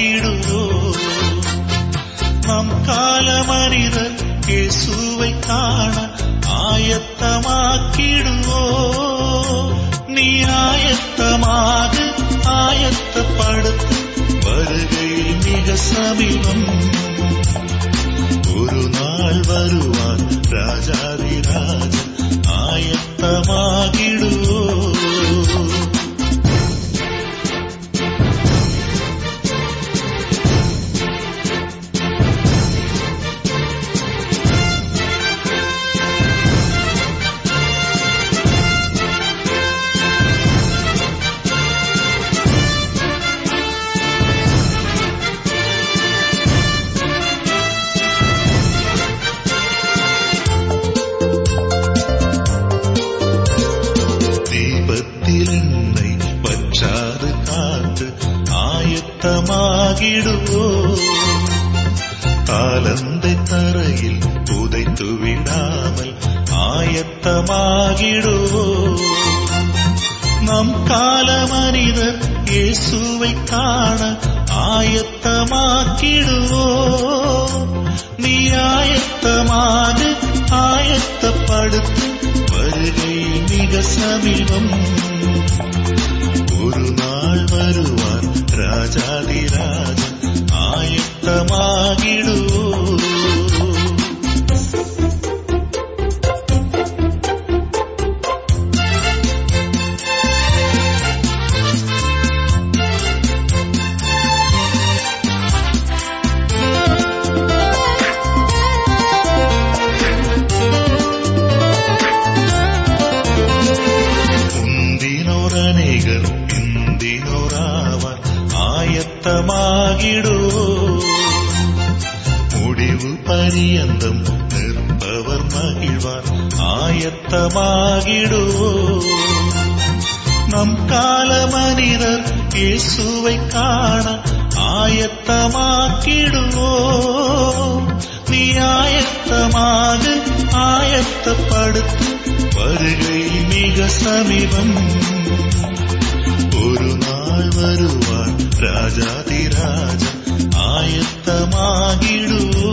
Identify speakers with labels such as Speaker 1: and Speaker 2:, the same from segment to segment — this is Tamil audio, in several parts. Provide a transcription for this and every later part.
Speaker 1: ஆயத்தமாகிடுவோ. நம் கால மனிதர் இயேசுவை காண ஆயத்தமாக்கிடுவோ. நீ ஆயத்தமாக ஆயத்தப்படுத்து, வருகை மிக சமீபம். ஒரு நாள் வருவார் ராஜாதி ராஜா, ஆயத்தமாகிடுவோ. ஆயத்தமாகிடுவோ. தாளந்தை தரையில் புதைத்து விடாமல் ஆயத்தமாகிடுவோ. நம் கால மனிதர் இயேசுவை காண ஆயத்தமாக்கிடுவோ. நீ ஆயத்தமாக ஆயத்தப்படுத்து, வருகை மிக சமீபம். ஒரு நாள் வருவார் ராஜாதி ராஜா, ஆயத்தமாகிடுவோ. முந்தினோர் அநேகர் பிந்தினோராவார், ஆயத்தமாகிடுவோ. முடிவு பரியந்தம் நிற்பவர் மகிழ்வார், ஆயத்தமாகிடுவோ. நம் கால மனிதர் இயேசுவை காண ஆயத்தமாக்கிடுவோ. நீ ஆயத்தமாக ஆயத்தப்படுத்து, வருகை மிக சமீபம். ஒரு நாள் வருவார் ராஜாதி ராஜா, ஆயத்தமாகிடுவோ.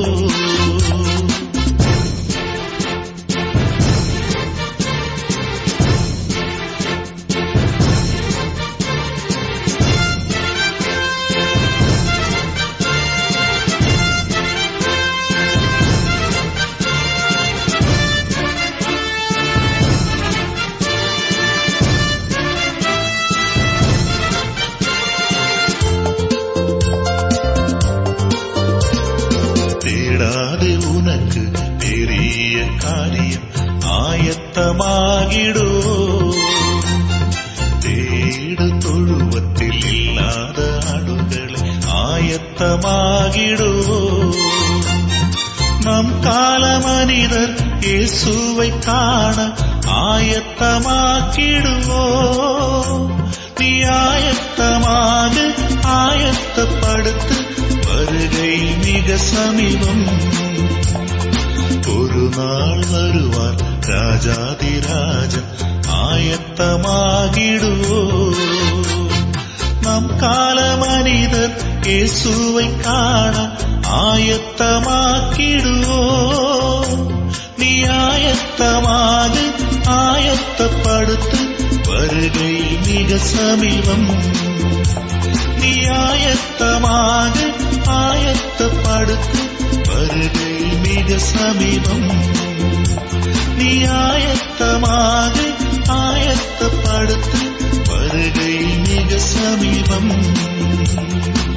Speaker 1: தேடாது உனக்கு பெரிய காரியம், ஆயத்தமாகிடுவோ. தேடு தொழுவத்தில் இல்லாத ஆடுகளை, ஆயத்தமாகிடுவோ. நம் கால மனிதர் இயேசுவை காண ஆயத்தமாக்கிடுவோ. நீ ஆயத்தமாக ஆயத்தப்படுத்து, வருகை மிக சமீபம். ஒரு நாள் வருவார் ராஜாதி ராஜா, ஆயத்தமாகிடுவோ. நம் கால மனிதர் இயேசுவை காண ஆயத்தமாக்கிடுவோ. நீ ஆயத்தமாக ஆயத்தப்படுத்து, வருகை மிக சமீபம். நீ ஆயத்தமாக ஆயத்தப்படுத்து, வருகை மிக சமீபம். நீ ஆயத்தமாக ஆயத்தப்படுத்து, வருகை மிக சமீபம்.